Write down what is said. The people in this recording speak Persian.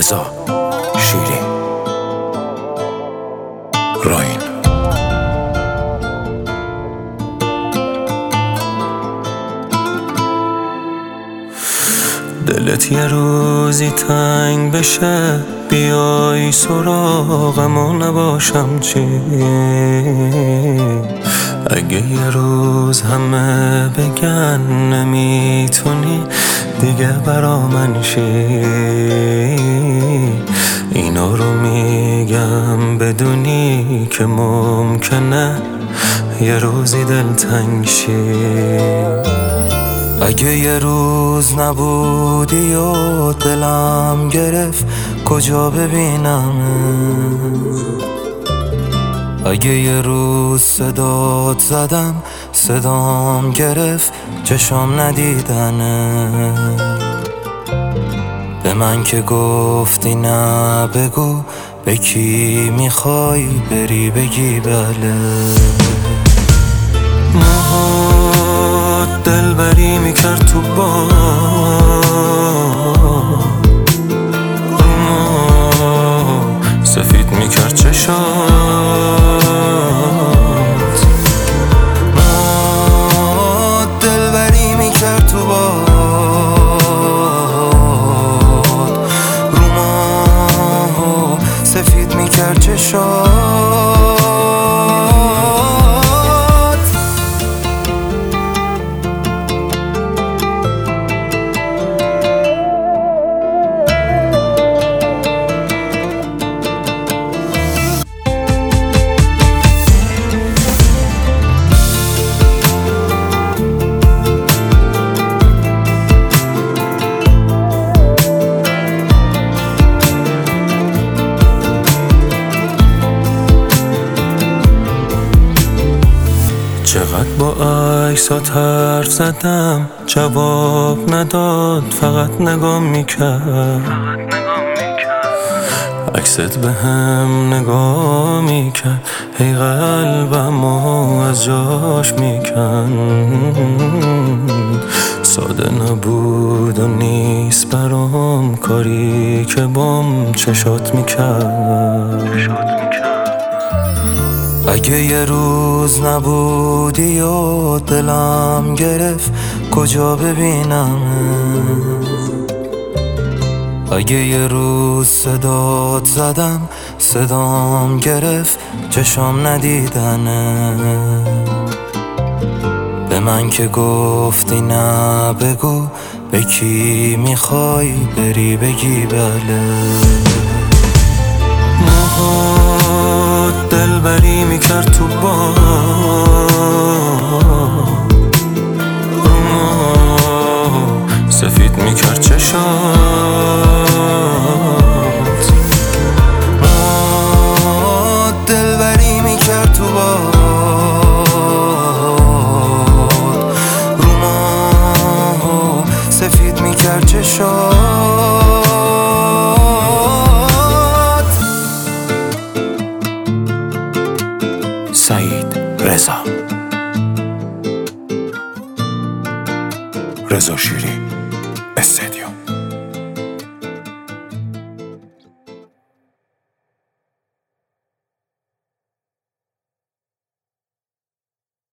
رضا شیری راین. دلت یه روزی تنگ بشه، بیای سراغم و نباشم چی؟ اگه یه روز همه بگن نمیتونی دیگه برا من چی؟ اینا رو میگم بدونی که ممکنه یه روزی دلتنگ شی. اگه یه روز نبودی و دلم گرفت کجا ببینم؟ اگه یه روز صدات زدم صدام گرفت چشام ندیدنه. به من که گفتی نه بگو، به کی میخوای بری بگی بله. موهات دلبری میکرد تو با سفید میکرد چشات. موهات دلبری میکرد تو با روما سفید میکرد چشات. چقدر با عکسات حرف زدم جواب نداد، فقط نگاه میکرد. عکست به هم نگاه میکرد، هی قلبمو از جاش میکند. ساده نبود و نیست برام کاری که بام چشات میکرد. اگه یه روز نبودی و دلم گرفت کجا ببینم؟ اگه یه روز صدات زدم صدام گرفت چشام ندیدنه. به من که گفتی نه بگو، به کی میخوای بری بگی بله. موهات دلبری میکرد تو با سفید میکرد چشات. موهات دلبری میکرد تو با روما سفید میکرد چشات. سعید رضا شیری.